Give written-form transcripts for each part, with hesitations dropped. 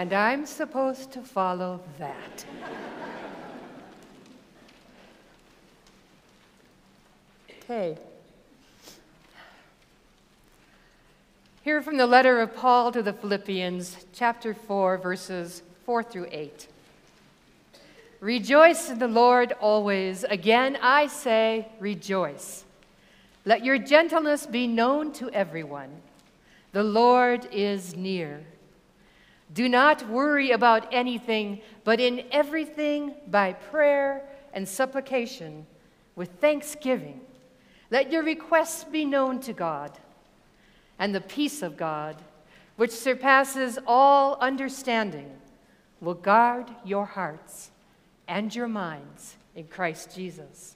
And I'm supposed to follow that. Okay. Here from the letter of Paul to the Philippians, chapter 4, verses 4 through 8. Rejoice in the Lord always. Again, I say, rejoice. Let your gentleness be known to everyone. The Lord is near. Do not worry about anything, but in everything, by prayer and supplication, with thanksgiving, let your requests be known to God. And the peace of God, which surpasses all understanding, will guard your hearts and your minds in Christ Jesus.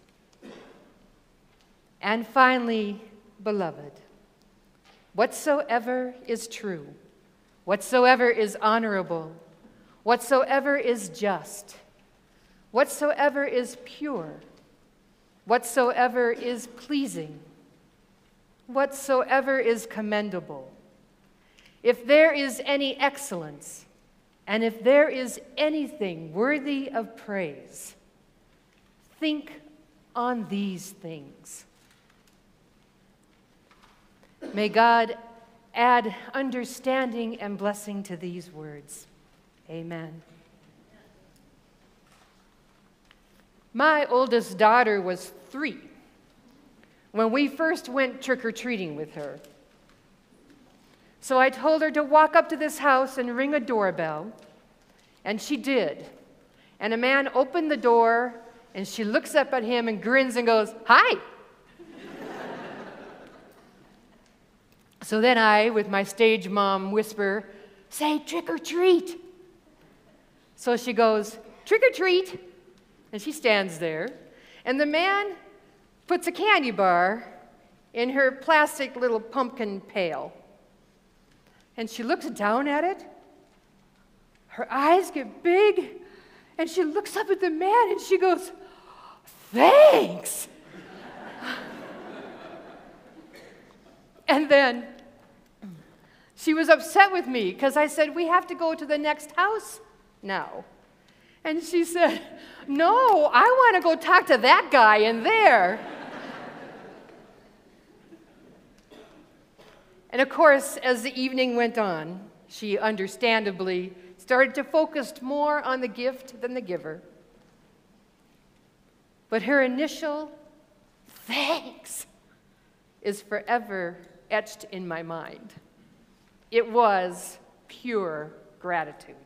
And finally, beloved, whatsoever is true, whatsoever is honorable, whatsoever is just, whatsoever is pure, whatsoever is pleasing, whatsoever is commendable, if there is any excellence, and if there is anything worthy of praise, think on these things. May God add understanding and blessing to these words. Amen. My oldest daughter was 3 when we first went trick-or-treating with her. So I told her to walk up to this house and ring a doorbell, and she did. And a man opened the door, and she looks up at him and grins and goes, "Hi." So then I, with my stage mom whisper, "Say trick or treat." So she goes, "Trick or treat." And she stands there, and the man puts a candy bar in her plastic little pumpkin pail. And she looks down at it. Her eyes get big, and she looks up at the man, and she goes, "Thanks." And then she was upset with me because I said, "We have to go to the next house now." And she said, "No, I want to go talk to that guy in there." And of course, as the evening went on, she understandably started to focus more on the gift than the giver. But her initial thanks is forever etched in my mind. It was pure gratitude.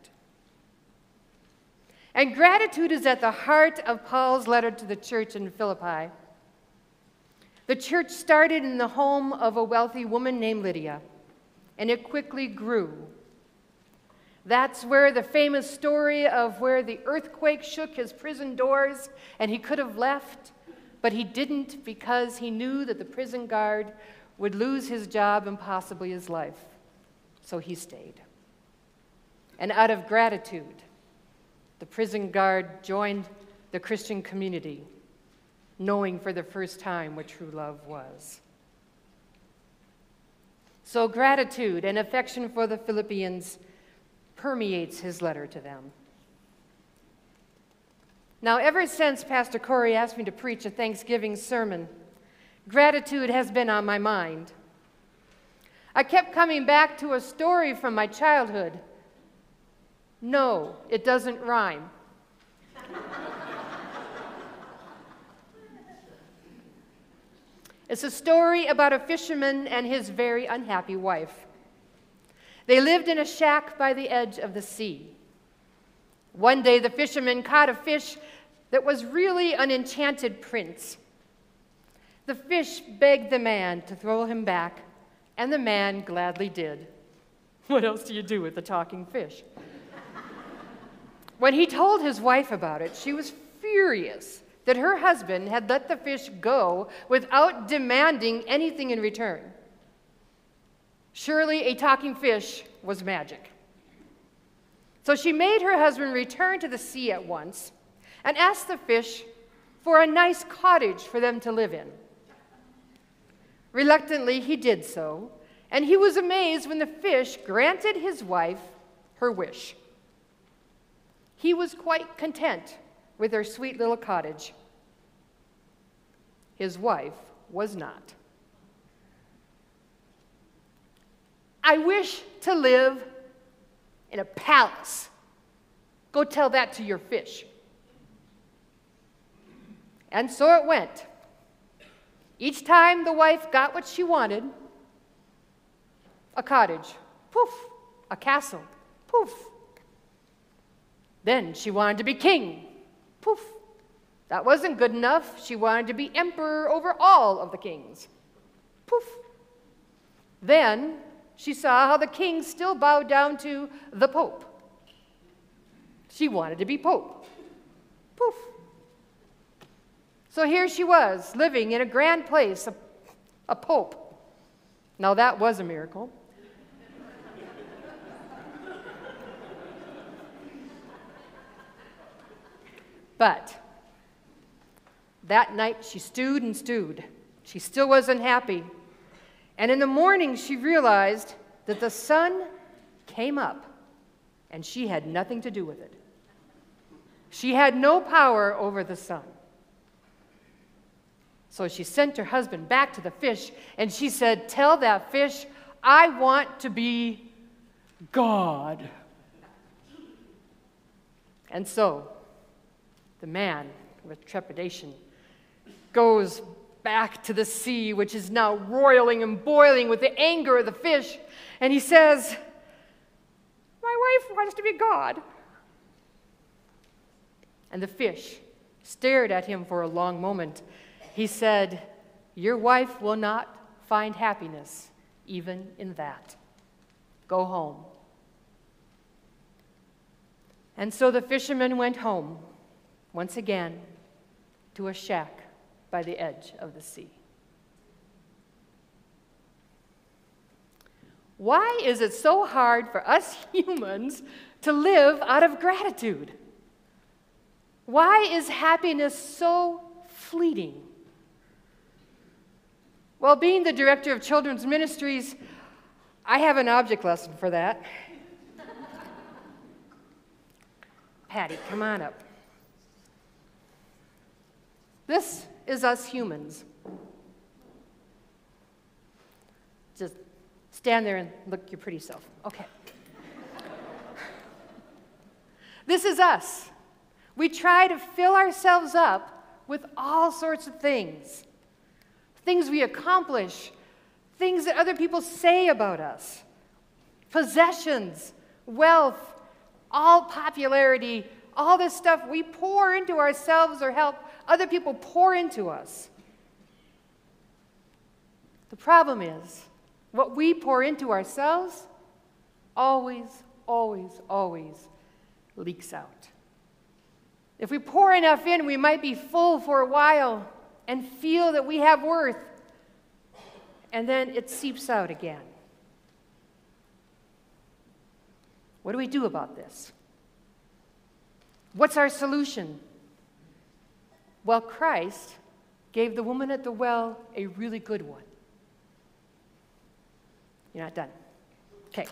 And gratitude is at the heart of Paul's letter to the church in Philippi. The church started in the home of a wealthy woman named Lydia, and it quickly grew. That's where the famous story of where the earthquake shook his prison doors and he could have left, but he didn't because he knew that the prison guard would lose his job and possibly his life. So he stayed. And out of gratitude, the prison guard joined the Christian community, knowing for the first time what true love was. So gratitude and affection for the Philippians permeates his letter to them. Now, ever since Pastor Corey asked me to preach a Thanksgiving sermon, gratitude has been on my mind. I kept coming back to a story from my childhood. No, it doesn't rhyme. It's a story about a fisherman and his very unhappy wife. They lived in a shack by the edge of the sea. One day, the fisherman caught a fish that was really an enchanted prince. The fish begged the man to throw him back, and the man gladly did. What else do you do with a talking fish? When he told his wife about it, she was furious that her husband had let the fish go without demanding anything in return. Surely a talking fish was magic. So she made her husband return to the sea at once and asked the fish for a nice cottage for them to live in. Reluctantly, he did so, and he was amazed when the fish granted his wife her wish. he was quite content with their sweet little cottage. His wife was not. I wish to live in a palace. Go tell that to your fish. And so it went. Each time the wife got what she wanted, a cottage, poof, a castle, poof. Then she wanted to be king, poof. That wasn't good enough. She wanted to be emperor over all of the kings, poof. Then she saw how the kings still bowed down to the Pope. She wanted to be Pope, poof. So here she was, living in a grand place, a Pope. Now that was a miracle. But that night she stewed and stewed. She still wasn't happy. And in the morning she realized that the sun came up and she had nothing to do with it. She had no power over the sun. So she sent her husband back to the fish and she said, "Tell that fish, I want to be God." And so the man, with trepidation, goes back to the sea, which is now roiling and boiling with the anger of the fish, and he says, "My wife wants to be God." And the fish stared at him for a long moment. He said, "Your wife will not find happiness even in that. Go home." And so the fisherman went home, once again, to a shack by the edge of the sea. Why is it so hard for us humans to live out of gratitude? Why is happiness so fleeting? Well, being the director of children's ministries, I have an object lesson for that. Patty, come on up. This is us humans. Just stand there and look your pretty self. Okay. This is us. We try to fill ourselves up with all sorts of things. Things we accomplish, things that other people say about us, possessions, wealth, all popularity, all this stuff we pour into ourselves or help other people pour into us. The problem is, what we pour into ourselves always, always, always leaks out. If we pour enough in, we might be full for a while and feel that we have worth, and then it seeps out again. What do we do about this? What's our solution? Well, Christ gave the woman at the well a really good one. You're not done. Okay.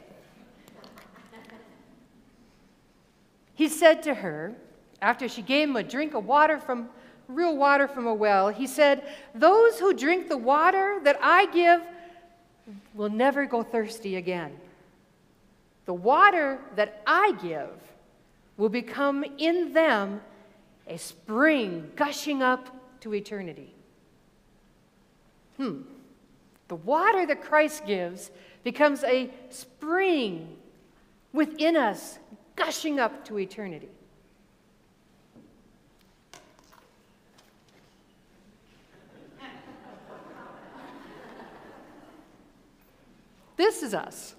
He said to her, after she gave him a drink of water from real water from a well, he said, "Those who drink the water that I give will never go thirsty again. The water that I give will become in them a spring gushing up to eternity." The water that Christ gives becomes a spring within us, gushing up to eternity. This is us.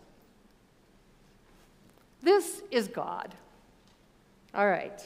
This is God. All right.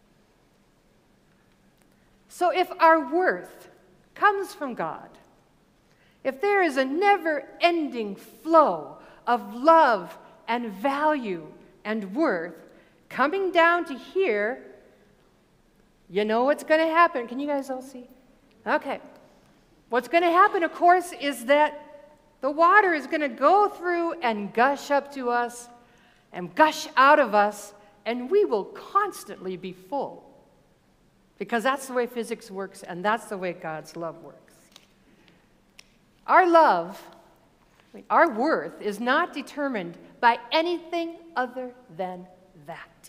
So if our worth comes from God, if there is a never-ending flow of love and value and worth coming down to here, you know what's going to happen. Can you guys all see? Okay. What's going to happen, of course, is that the water is going to go through and gush up to us and gush out of us and we will constantly be full. Because that's the way physics works, and that's the way God's love works. Our love, our worth, is not determined by anything other than that.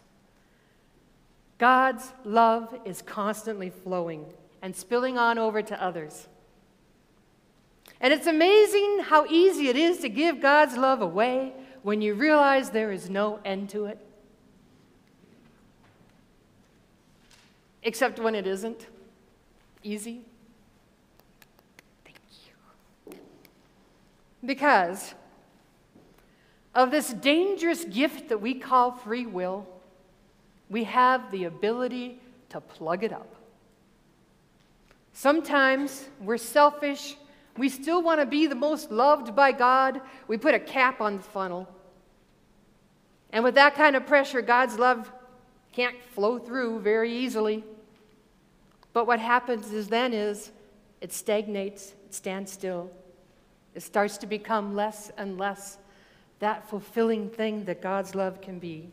God's love is constantly flowing and spilling on over to others. And it's amazing how easy it is to give God's love away when you realize there is no end to it. Except when it isn't easy. Thank you. Because of this dangerous gift that we call free will, we have the ability to plug it up. Sometimes we're selfish. We still want to be the most loved by God. We put a cap on the funnel. And with that kind of pressure, God's love can't flow through very easily. But what happens is it stagnates, it stands still. It starts to become less and less that fulfilling thing that God's love can be.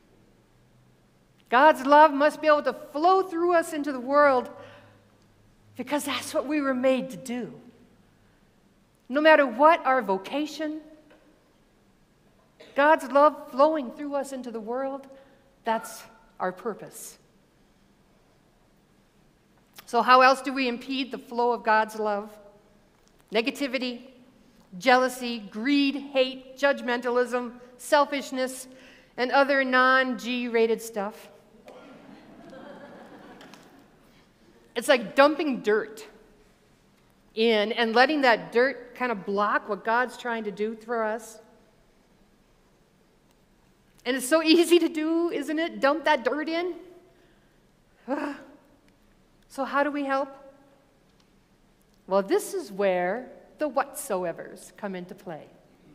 God's love must be able to flow through us into the world because that's what we were made to do. No matter what our vocation, God's love flowing through us into the world, that's our purpose. So how else do we impede the flow of God's love? Negativity, jealousy, greed, hate, judgmentalism, selfishness, and other non-G-rated stuff. It's like dumping dirt in and letting that dirt kind of block what God's trying to do for us. And it's so easy to do, isn't it? Dump that dirt in. So how do we help? Well, this is where the whatsoevers come into play.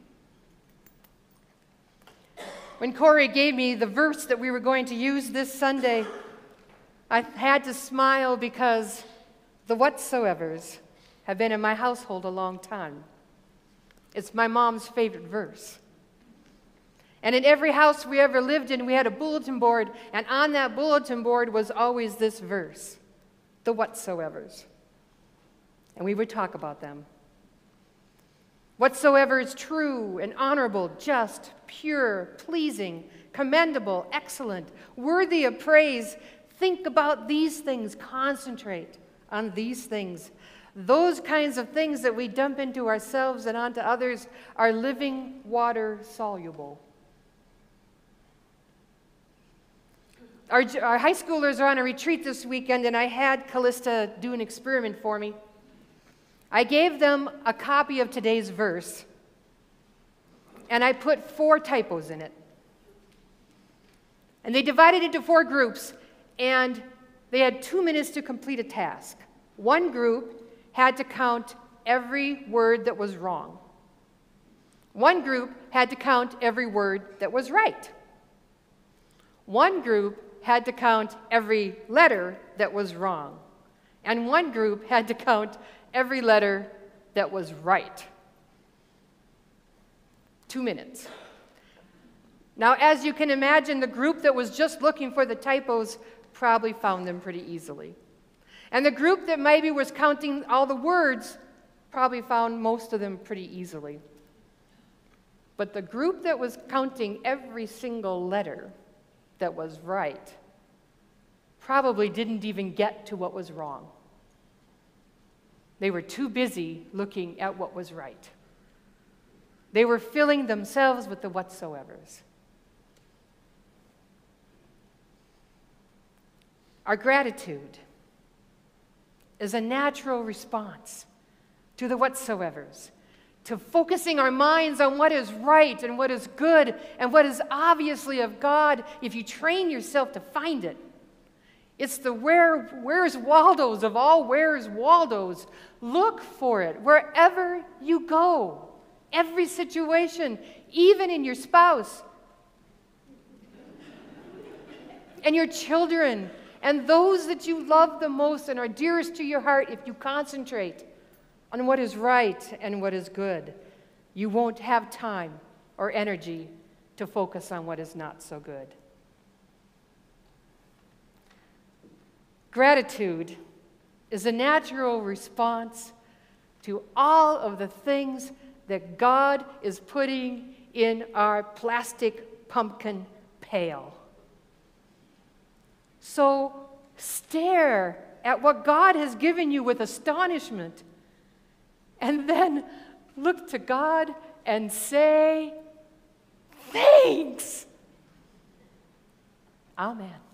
When Corey gave me the verse that we were going to use this Sunday, I had to smile because the whatsoevers have been in my household a long time. It's my mom's favorite verse. And in every house we ever lived in, we had a bulletin board, and on that bulletin board was always this verse, the whatsoevers. And we would talk about them. Whatsoever is true and honorable, just, pure, pleasing, commendable, excellent, worthy of praise, think about these things, concentrate on these things. Those kinds of things that we dump into ourselves and onto others are living water soluble. Our high schoolers are on a retreat this weekend, and I had Callista do an experiment for me. I gave them a copy of today's verse, and I put 4 typos in it. And they divided into 4 groups, and they had 2 minutes to complete a task. One group had to count every word that was wrong. One group had to count every word that was right. One group had to count every letter that was wrong. And one group had to count every letter that was right. 2 minutes. Now, as you can imagine, the group that was just looking for the typos probably found them pretty easily. And the group that maybe was counting all the words probably found most of them pretty easily. But the group that was counting every single letter that was right probably didn't even get to what was wrong. They were too busy looking at what was right. They were filling themselves with the whatsoevers. Our gratitude is a natural response to the whatsoevers, to focusing our minds on what is right and what is good and what is obviously of God if you train yourself to find it. It's the where's Waldo's of all where's Waldo's. Look for it wherever you go, every situation, even in your spouse and your children and those that you love the most and are dearest to your heart. If you concentrate on what is right and what is good, you won't have time or energy to focus on what is not so good. Gratitude is a natural response to all of the things that God is putting in our plastic pumpkin pail. So stare at what God has given you with astonishment, and then look to God and say, thanks. Amen.